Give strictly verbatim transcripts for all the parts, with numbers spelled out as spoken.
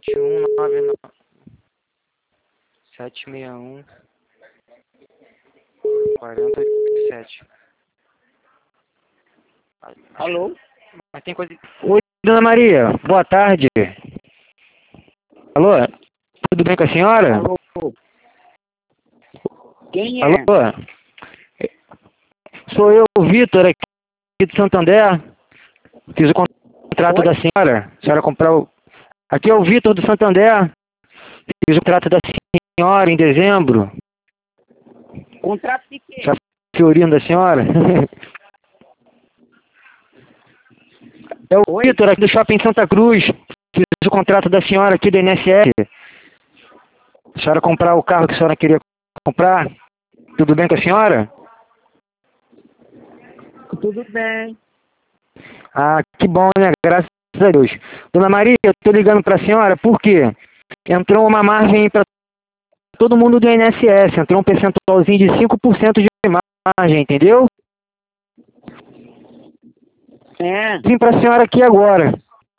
vinte e um, nove nove, sete seis um, quarenta e sete. Alô? Mas tem coisa... Oi, Dona Maria, boa tarde. Alô? Tudo bem com a senhora? Alô? Quem é? Alô? Sou eu, Vitor, aqui de Santander. Fiz o contrato Oi? da senhora. A senhora comprou... Aqui é o Vitor do Santander. Fiz o contrato da senhora em dezembro. Contrato de quê? Já Fiorino da senhora. É o Oi? Vitor aqui do Shopping Santa Cruz. Fiz o contrato da senhora aqui do I N S S. A senhora comprar o carro que a senhora queria comprar. Tudo bem com a senhora? Tudo bem. Ah, que bom, né? Graças a Deus. Dona Maria, eu tô ligando pra senhora porque entrou uma margem para todo mundo do I N S S. Entrou um percentualzinho de cinco por cento de margem, entendeu? É. Vim pra senhora aqui agora.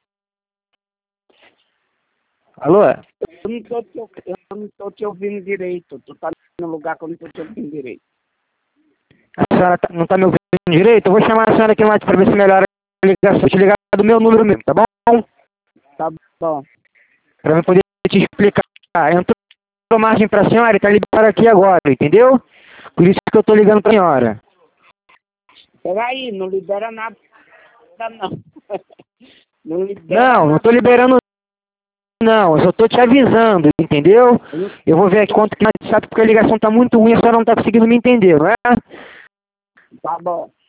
Alô? Eu não tô te, eu não tô te ouvindo direito. Tu tá no lugar que eu não tô te ouvindo direito. A senhora tá- não tá me ouvindo direito? Eu vou chamar a senhora aqui mais pra ver se melhora a ligação. Vou te ligar do meu número mesmo, tá bom? Tá bom. Pra eu poder te explicar. Entrou margem pra senhora e tá liberado aqui agora, entendeu? Por isso que eu tô ligando pra senhora. Peraí, não libera nada, não. Não libera Não, não nada. tô liberando não, eu só tô te avisando, entendeu? Eu vou ver aqui quanto que sabe porque a ligação tá muito ruim, a senhora não tá conseguindo me entender, não é? Tá bom.